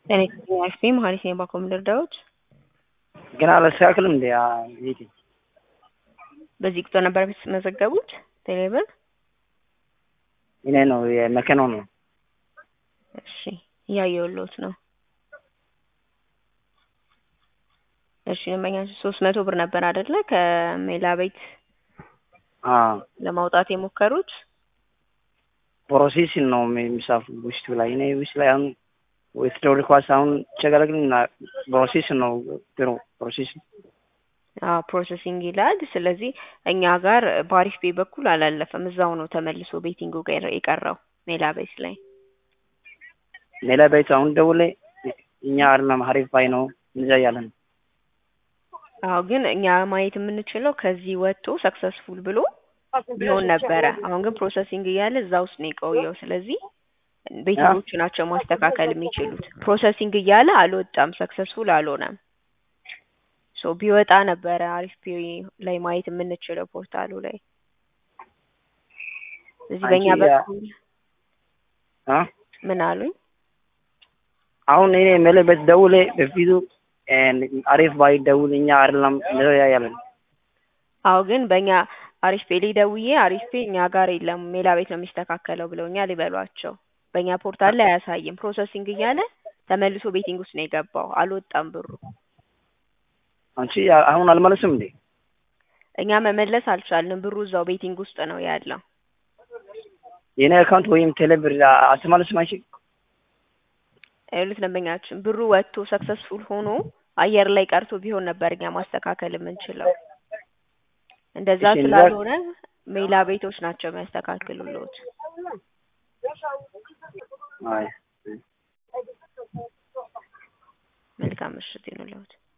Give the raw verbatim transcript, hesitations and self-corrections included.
እኔ አክሲም ሀሪስ ነኝ ባኮምደር ዳውድ ገና አላስተካክልም እንዴ ቤቴ በዚህ ቁጥር ነበር የተመዘገቡት ቴሌብር እኔ ነው የመከነው ነው እሺ እያየሁልዎት ነው እሺ ለማኛች ሶስት መቶ ብር ነበር አይደለ ከሜላ ቤት አ ለማውጣት የሞከሩት ፕሮሴስ ነው የሚሳፍ ውስጥ ላይ እኔ ውስጥ ላይ አሁን withdraw request አሁን ቸገረግና ፕሮሴስ ነው ጥሩ ፕሮሴስ አዎ ፕሮሰሲንግ ይላል ስለዚህ እኛ ጋር ባሪፍ ቤ በኩል አላለፈም እዛው ነው ተመልሶ ቤቲንጉ ጋር የቀረው ሜላ ቤት ላይ ሜላ ቤት አሁን ደውሌ እኛ አይደለም ሀሪፍ ባይ ነው እንዛ ያለን አዎ ግን እኛ ማየት የምንችለው ከዚህ ወጥቶ ሰክሰስፉል ብሎ ቢሆን ነበረ አሁን ግን ፕሮሰሲንግ እያለ እዛው ውስጥ ነው የቆየው ስለዚህ ቤቲንጎቹ ናቸው ማስተካከል የሚችሉት ፕሮሰሲንግ እያለ አልወጣም ሰክሰስፉል አልሆነም ሶ ቢወጣ ነበረ አሪፍ ፒ ላይ ማየት የምንችለው ፖርታሉ ላይ እዚህ በእኛ በኩል አ ምን አሉኝ አሁን እኔ መለበት ደውሌ በፊቱ አሪፍ ባይ ደውልኛ አይደለም ነው ያያለን አዎ ግን በእኛ አሪፍ ፔ ደውዬ አሪፍ ፔ እኛ ጋር የለም ሜላ ቤት ነው የሚስተካከለው ብለውኛል ይበሏቸው በእኛ ፖርታል ላይ አያሳይም ፕሮሰሲንግ እያለ ተመልሶ ቤቲንግ ውስጥ ነው የገባው አልወጣም ብሩ አንቺ አሁን አልመለስም እንዴ እኛ መመለስ አልቻልንም ብሩ እዛው ቤቲንግ ውስጥ ነው ያለው የኔ አካውንት ወይም ቴሌብር አትመለስም አንቺ አይሉት ደንበኛችን ብሩ ወጥቶ ሰክሰስፉል ሆኖ አየር ላይ ቀርቶ ቢሆን ነበር እኛ ማስተካከል የምንችለው እንደዛ ስላልሆነ ሜላ ቤቶች ናቸው የሚያስተካክሉልዎት አይ መልካም ምሽት ይሁንልዎት